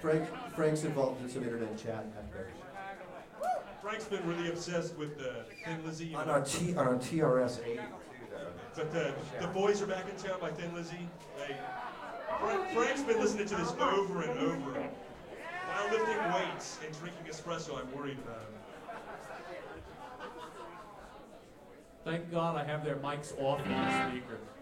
Frank's involved in some internet chat back there. Frank's been really obsessed with Thin Lizzy. On our TRS 8. But the boys are back in town by Thin Lizzy. Frank's been listening to this over and over. While lifting weights and drinking espresso, I'm worried about him. Thank God I have their mics off on the speaker.